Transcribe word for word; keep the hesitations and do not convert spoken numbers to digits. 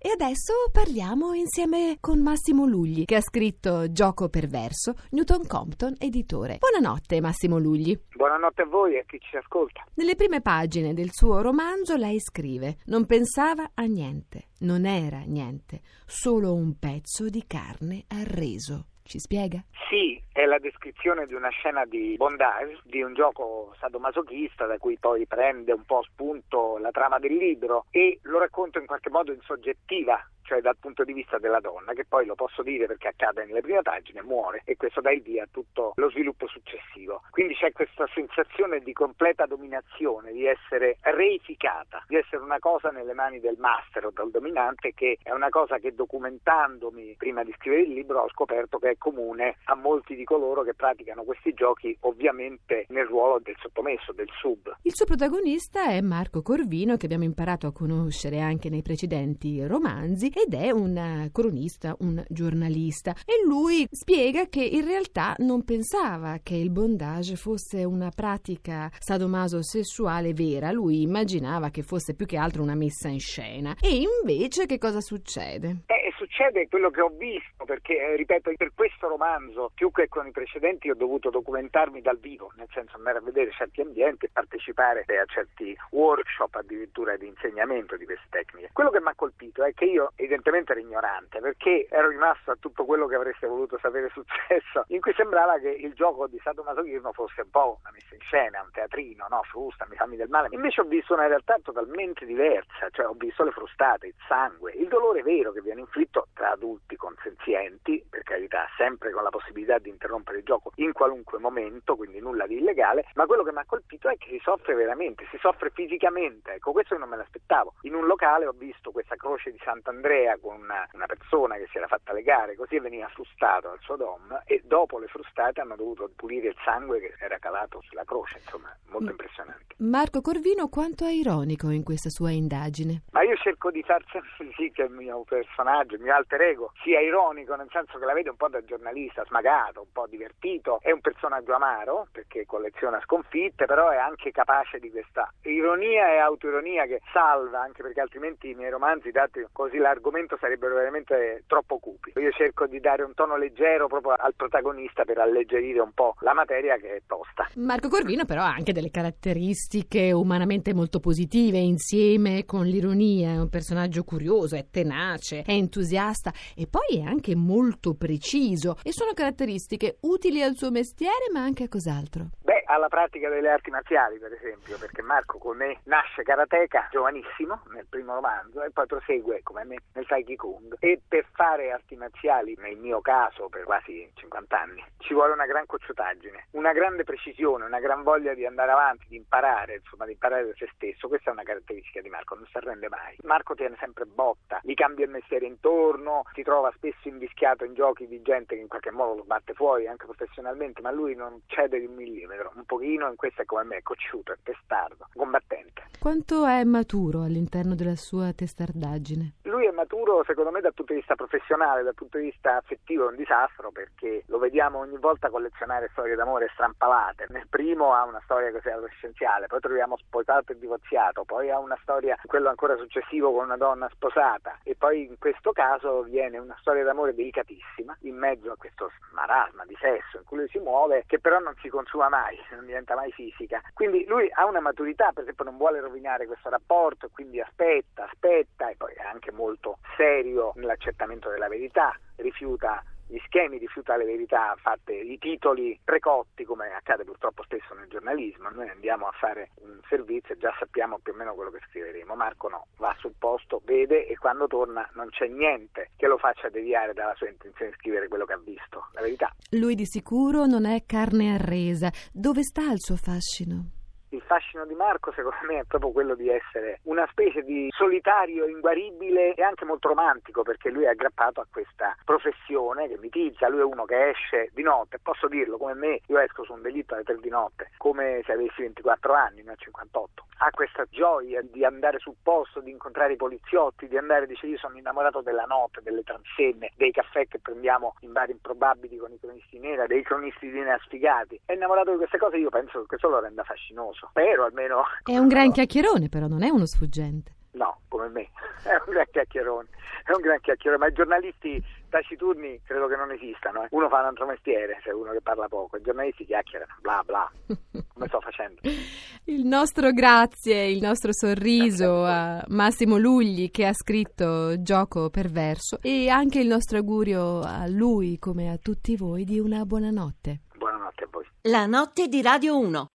E adesso parliamo insieme con Massimo Lugli, che ha scritto Gioco perverso, Newton Compton, editore. Buonanotte Massimo Lugli. Buonanotte a voi e a chi ci ascolta. Nelle prime pagine del suo romanzo lei scrive: non pensava a niente, non era niente, solo un pezzo di carne arreso. Ci spiega? Sì, è la descrizione di una scena di bondage, di un gioco sadomasochista da cui poi prende un po' spunto la trama del libro e lo racconto in qualche modo in soggettiva, cioè dal punto di vista della donna, che poi lo posso dire perché accade nelle prime pagine, muore e questo dà il via a tutto lo sviluppo successivo. Quindi c'è questa sensazione di completa dominazione, di essere reificata, di essere una cosa nelle mani del master o del dominante, che è una cosa che documentandomi prima di scrivere il libro ho scoperto che è comune a molti di coloro che praticano questi giochi, ovviamente nel ruolo del sottomesso, del sub. Il suo protagonista è Marco Corvino, che abbiamo imparato a conoscere anche nei precedenti romanzi, ed è un cronista, un giornalista, e lui spiega che in realtà non pensava che il bondage fosse una pratica sadomaso-sessuale vera. Lui immaginava che fosse più che altro una messa in scena. E invece che cosa succede? Eh, succede quello che ho visto, perché eh, ripeto, per questo romanzo più che con i precedenti ho dovuto documentarmi dal vivo, nel senso andare a vedere certi ambienti e partecipare a certi workshop addirittura di insegnamento di queste tecniche. Quello che mi ha colpito è che io evidentemente ero ignorante, perché ero rimasto a tutto quello che avreste voluto sapere successo, in cui sembrava che il gioco di sadomasochismo fosse un po' una messa in scena, un teatrino, no, frusta, mi fammi del male. Invece ho visto una realtà totalmente diversa, cioè ho visto le frustate, il sangue, il dolore vero che viene inflitto tra adulti consenzienti, per carità, sempre con la possibilità di interrompere il gioco in qualunque momento, quindi nulla di illegale, ma quello che mi ha colpito è che si soffre veramente, si soffre fisicamente. Ecco, questo io non me l'aspettavo. In un locale ho visto questa croce di Sant'Andrea con una, una persona che si era fatta legare così e veniva frustato al suo dom, e dopo le frustate hanno dovuto pulire il sangue che era calato sulla croce, insomma, molto impressionante. Marco Corvino quanto è ironico in questa sua indagine? Ma io cerco di far sempre sì che il mio personaggio, il mio alter ego, sia ironico, nel senso che la vedo un po' da giornalista, smagato, un po' divertito. È un personaggio amaro perché colleziona sconfitte, però è anche capace di questa ironia e autoironia che salva, anche perché altrimenti i miei romanzi, dati così l'argomento, sarebbero veramente troppo cupi. Io cerco di dare un tono leggero proprio al protagonista per alleggerire un po' la materia che è tosta. Marco Corvino però ha anche delle caratteristiche umanamente molto positive, insieme con l'ironia. È un personaggio curioso, è tenace, è entusiasta e poi è anche molto preciso, e sono caratteristiche utili al suo mestiere ma anche a cos'altro. Beh, alla pratica delle arti marziali, per esempio, perché Marco con me nasce karateka giovanissimo nel primo romanzo e poi prosegue come me nel Taiki Kung, e per fare arti marziali, nel mio caso per quasi cinquanta anni, ci vuole una gran cocciutaggine, una grande precisione, una gran voglia di andare avanti, di imparare, insomma di imparare da se stesso. Questa è una caratteristica di Marco, non si arrende mai. Marco tiene sempre botta, gli cambia il mestiere intorno, si trova spesso invischiato in giochi di gente che in qualche modo lo batte fuori anche professionalmente, ma lui non cede di un millimetro, un pochino, in questo è come me, è cocciuto, è testardo, combattente. Quanto è maturo all'interno della sua testardaggine? Lui è maturo secondo me dal punto di vista professionale, dal punto di vista affettivo è un disastro, perché lo vediamo ogni volta collezionare storie d'amore strampalate. Nel primo ha una storia così adolescenziale, poi troviamo sposato e divorziato, poi ha una storia, quello ancora successivo, con una donna sposata, e poi in questo caso viene una storia d'amore delicatissima in mezzo a questo marasma di sesso in cui lui si muove, che però non si consuma mai, non diventa mai fisica. Quindi lui ha una maturità, per esempio non vuole rovinare questo rapporto, quindi aspetta, aspetta, e poi è anche molto serio nell'accertamento della verità, rifiuta gli schemi, rifiuta le verità fatte, i titoli precotti, come accade purtroppo spesso nel giornalismo. Noi andiamo a fare un servizio e già sappiamo più o meno quello che scriveremo. Marco no, va sul posto, vede, e quando torna non c'è niente che lo faccia deviare dalla sua intenzione di scrivere quello che ha visto, la verità. Lui di sicuro non è carne arresa. Dove sta il suo fascino? Il fascino di Marco secondo me è proprio quello di essere una specie di solitario inguaribile e anche molto romantico, perché lui è aggrappato a questa professione che mitizza. Lui è uno che esce di notte, posso dirlo come me, io esco su un delitto alle tre di notte come se avessi ventiquattro anni, ne ho cinquantotto. Ha questa gioia di andare sul posto, di incontrare i poliziotti, di andare, dice, io sono innamorato della notte, delle transenne, dei caffè che prendiamo in bar improbabili con i cronisti nera, dei cronisti di nera sfigati. È innamorato di queste cose, io penso che questo lo renda fascinoso. Spero almeno. È un gran chiacchierone, però non è uno sfuggente. No, come come me, è un gran chiacchierone, è un gran chiacchierone, ma i giornalisti taciturni credo che non esistano, eh. Uno fa un altro mestiere, se uno che parla poco, i giornalisti chiacchierano, bla bla, come sto facendo. Il nostro grazie, il nostro sorriso a Massimo Lugli, che ha scritto Gioco perverso, e anche il nostro augurio a lui, come a tutti voi, di una buona notte. Buonanotte a voi. La notte di Radio uno.